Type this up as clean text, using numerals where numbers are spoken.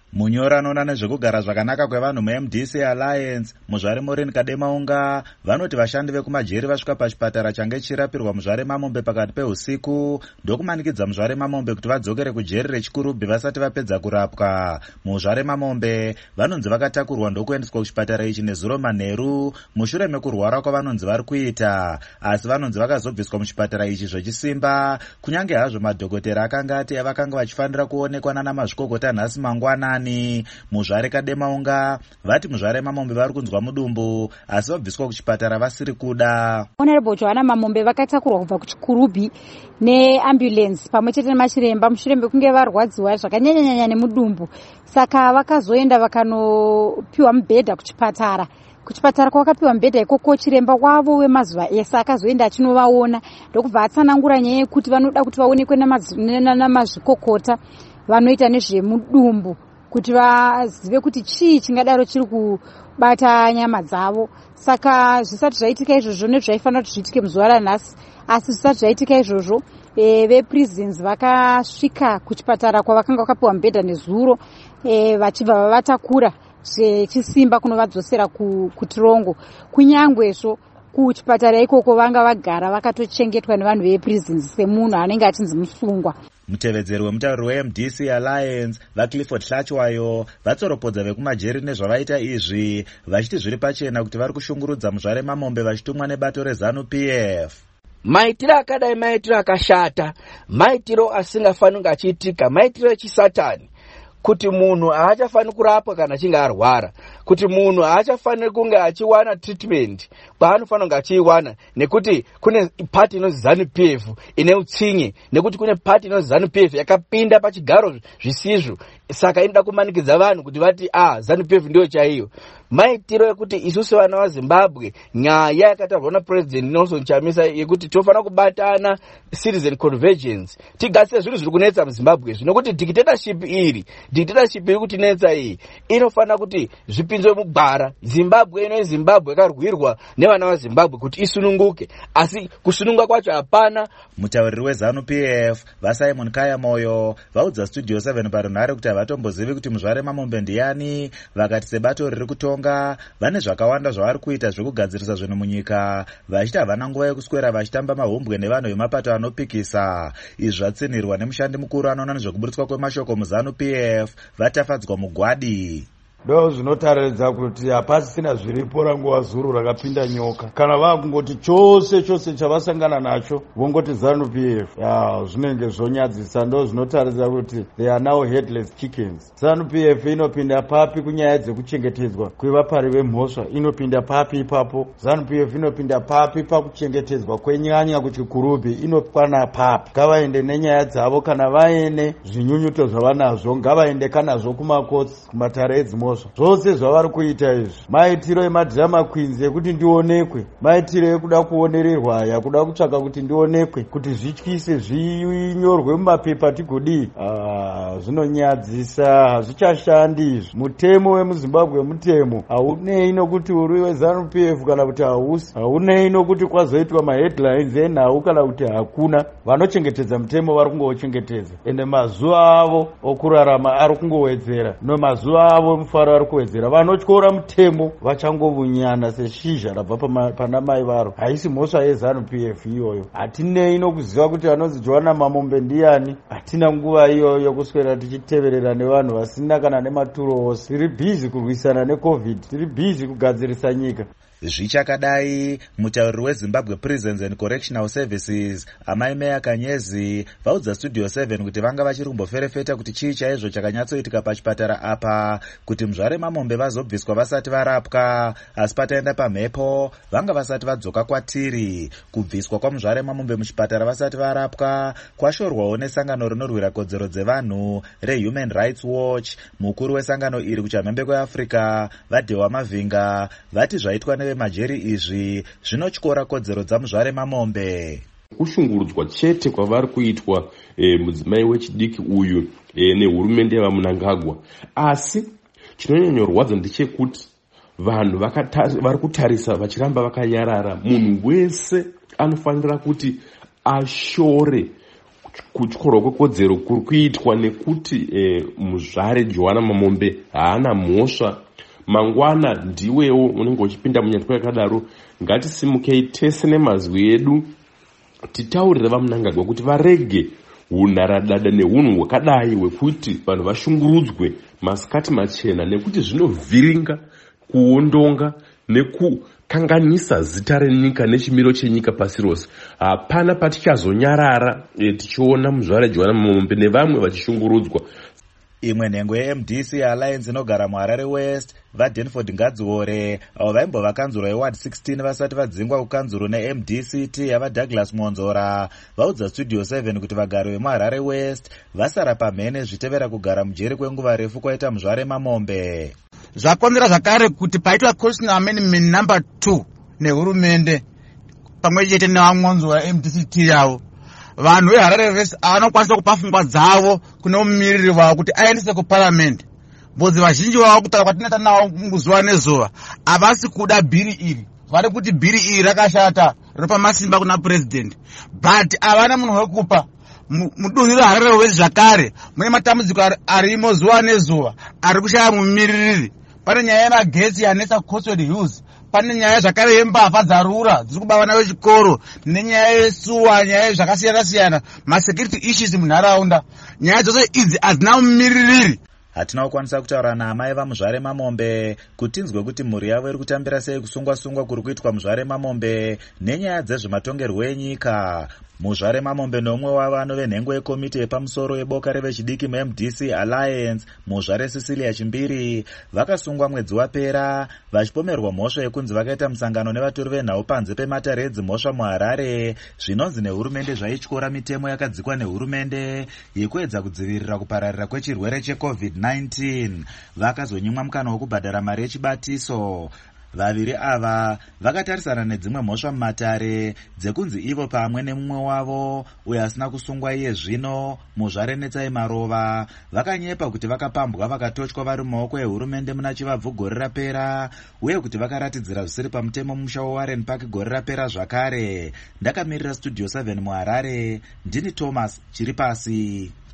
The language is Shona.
Munyori anoona nezvekugara zvakanaka kwevanhu muMDC Alliance, Muzvare Maureen Kademaunga, vanoti vashandi vekumajeri vasvika pachipatara change chirapirwa Muzvare Mamombe pakati peusiku ndokumanikidza Muzvare Mamombe kuti vadzokere kujeri reChikurubi vasati vapedza kurapwa. Muzvare Mamombe vanonzi vakatakurwa ndokuendeswa kuchipatara ichi nezuro manheru mushure mekurwara kwavanonzi vari kuita, asi vanonzi vakazobviswa muchipatara ichi zvechisimba, kunyange hazvo madhokotera akanga ati vakanga vachifanira kuonekwa nana mazvikokota nhasi mangwana. Muzvare Kademaunga vati Muzvare Mamombe vari kunzwa mudumbu asi vabviswa kuchipatara vasiri kuda. Honorable Joanna Mamombe vakatakurwa kubva kuChikurubi neambulance pamwe chete nemachiremba mushure mekunge varwadziwa zvakanyanya nemudumbu, saka vakazoenda vakanopiwa mubhedha kuchipatara. Kuchipatara kwakapiwa mubhedha ikoko chiremba wavo wemazuva ese akazoenda achinovaona ndokubva atsanangura nyaya yekuti vanoda kuti vaonekwe namazvikokota vanoita nezvemudumbu kuti vazive kuti chii chingadaro chiri kubata nyama dzavo. Saka zvisati zvaitika izvozvo nezvaifanira kuti zviitike muzuva ranhasi, asi zvisati zvaitika izvozvo veprisons vakasvika kuchipatara kwavakanga vakapiwa mubhedha nezuro vachibva vavatakura zvechisimba kunovadzosera kuTrongo. Kunyangwezvo kuchipatara ikoko vanga vagara vakatochengetwa nevanhu veprisons semunhu anenge achinzi musungwa. Mutevedzeri wemutauri weMDC Alliance vaClifford Hlachwayo vatsoropodza vekumajeri nezvavaita izvi, vachiti zviri pachena kuti vari kushungurudza Muzvare Mamombe vachitumwa nebato reZANU-PF. Maitiro akadai maitiro akashata, maitiro asingafaniri kunge achiitika, maitiro echisatani, kuti munhu haachafaniri kurapwa kana achinge arwara, kuti munhu haachafaniri kunge achiwana treatment kwaanofanira kunge achiiwana, nekuti kune pati inonzi ZANU-PF ine utsinye, nekuti kune pati inonzi ZANU-PF yakapinda pachigaro zvisizvo, saka inoda kumanikidza vanhu kuti vati ZANU-PF ndiyo chaiyo. Maitiro ekuti isusu vana vaZimbabwe, nyaya yakatarwa naPresident Nelson Chamisa yekuti tofanira kubatana citizen convergence, tigatsire zvinhu zviri kunetsa muZimbabwe zvinokuti dictatorship iri kutinetsa iyi inofanira kuti zvipinzwe mugwara. Zimbabwe ino Zimbabwe yakarwirwa nevana vaZimbabwe kuti isununguke, asi kusununga kwacho hapana. Mutauriri weZANU-PF vaSimon Kaya Moyo vaudza Studio 7 parunhare kuti havatombozivi kuti Muzvare Mamombe ndiani, vakati sebato riri kutonga vane zvakawanda zvavari kuita zvekugadzirisa zvinhu munyika, vachiti havana nguva yekuswera vachitamba mahombwe nevanhu vemapato anopikisa. Izvi zvatsinirwa nemushandi mukuru anoona nezvekuburitswa kwemashoko muZANU-PF vatafadzwa Mugwadi. Ndo zvinotaridza kuti hapasisina zviripo ranguva zuru rakapinda nyoka, kana vakungoti chose chavasangana nacho vongoti ZANU-PF. Zvinenge zvonyadzisa. Ndo zvinotaridza kuti they are now headless chickens. ZANU-PF inopinda papi kunyaya dzekuchengetedzwa kwevapari vemhosva, inopinda papi ipapo. ZANU-PF inopinda papi pakuchengetedzwa kwenyanya kuChikurubi, inokwana papi. Ngavaende nenyaya dzavo, kana vaine zvinyunyuto zvavanazvo ngavaende kanazvo kumakotsi, kumatare edzimhosva. Zvose zvavari kuita izvi maitiro emadhirama queens ekuti ndionekwe, maitiro ekuda kuonererwa yakuda kutsvaka kuti ndionekwe, kuti zvityise zvinyorwe mumapepa tigodii. Zvinonyadzisa, hazvichashandi izvi. Mutemo wemuZimbabwe mutemo, haunei nokuti uri weZANU-PF kana kuti hausi, haunei nokuti kwazoitwa maheadlines enhau kana kuti hakuna. Vanochengetedza mutemo vari kungouchengetedza, ende mazuva avo okurarama ari kungowedzera, mazuva avo mufaro ari kuwedzera. Vanotyora mutemo vachangovunyana seshizha rabva pana mai varo. Haisi mhosva yeZANU-PF iyoyo. Hatinei nokuziva kuti anonzi Joanna Mamombe ndiani, hatina nguva iyoyo yokuswera tichiteverera nevanhu vasina kana nematuro ose. Tiri bhizi kurwisana neCovid, tiri bhizi kugadzirisa nyika. Zvichakadai, mutauriri weZimbabwe Prisons and Correctional Services Amai Meya Kanyezi vaudza Studio 7 kuti vanga vachiri kumboferefeta kuti chii chaizvo chakanyatsoitika pachipatara apa kuti Muzvare Mamombe vazobviswa vasati varapwa, asi pataenda pamhepo vanga vasati vadzoka kwatiri. Kubviswa kwaMuzvare Mamombe muchipatara vasati varapwa kwashorwawo nesangano rinorwira kodzero dzevanhu reHuman Rights Watch. Mukuru wesangano iri kuchamhembe kweAfrica vaDhewa Mavhinga vati zvaitwa nevemajeri izvi zvinotyora kodzero dzaMuzvare Mamombe. Kushungurudzwa chete kwavari kuitwa mudzimai wechidiki uyu nehurumende yavaMnangagwa, asi chinonyanyorwadza ndechekuti vanhu vari kutarisa vachiramba vakanyarara. Munhu wese anofanira kuti ashore kutyorwa kwekodzero kuri kuitwa nekuti muzvare Joana Mamombe haana mhosva. Mangwana ndiwewo unenge uchipinda munyatwa yakadaro, ngatisimukei tese nemazwi edu titaurire vaMnangagwa kuti varege unaradada neunhu hwakadai hwekuti vanhu vashungurudzwe masikati machena, nekuti zvinovhiringa kuondonga nekukanganisa zita renyika nechimiro chenyika pasi rose. Hapana patichazonyarara tichiona muzvare Joana Mamombe nevamwe vachishungurudzwa. Imwe nhengo yeMDC Alliance inogara muHarare West, vaDenford Ngadziore, avo vaimbova kanzuro yeWard 16 vasati vadzingwa kukanzuro neMDCT yavaDouglas Monzora, vaudza Studio 7 kuti vagari vemuHarare West vasara pamhene zvitevera kugara mujeri kwenguva refu kwaita muzvare Mamombe. Zvakonzera zvakare kuti paitwa constitutional amendment number 2 nehurumende pamwe chete nevaMonzora MDCT yavo, vanhu veHarare West vanokwanisa kupa pfungwa dzavo kune mumiriri wavo kuti aendese kuparliament. Mbodzi vazhinji vavo kutaura kwatinata navo zuva nezuva havasi kuda bhiri iri, vari kuti bhiri iri rakashata, ropa masimba kuna president, but havana munhu wekupa. Mudunhu reHarare West zvakare mune matambudziko arimo zuva nezuva ari kushaya mumiriri. Pane nyaya yemagetsi yanetsa Cotswold Hills, pane nyaya zvakare yembavha dzarura dziri kuba vana vechikoro, nenyaya yesuwa, nyaya zvakasiyana siyana, masecurity issues munharaunda. Nyaya dzose idzi hadzina mumiriri. Hatina kukwanisa kutaura naamai vamuzvare Mamombe kuti tinzwe kuti mhuri yavo iri kutambira sei kusungwa-sungwa kuri kuitwa muzvare Mamombe nenyaya dzezvematongerwo enyika. Muzvare Mamombe nomwe wavano venhengo yekomiti yepamusoro yeboka revechidiki muMDC Alliance, muzvare Cecilia Chimbiri, vakasungwa mwedzi wapera vachipomerwa mhosva yekunzi vakaita musangano nevatori venhau panze pematare edzimhosva muHarare, zvinonzi nehurumende zvaityora mitemo yakadzikwa nehurumende yekuedza kudzivirira kupararira kwechirwere cheCovid-19. Vakazonyimwa mukana wokubhadhara mari yechibatiso. Vaviri ava vakatarisana nedzimwe mhosva mumatare dzekunzi ivo pamwe nemumwe wavo uyo asina kusungwa iye zvino, muzvare Netsai Marova, vakanyepa kuti vakapambwa vakatotywa vari mumaoko ehurumende muna chivabvu gore rapera, uye kuti vakaratidzira zvisiri pamutemo mumusha weWarren Park gore rapera zvakare. Ndakamirira Studio 7 muHarare, ndini Thomas Chiripasi.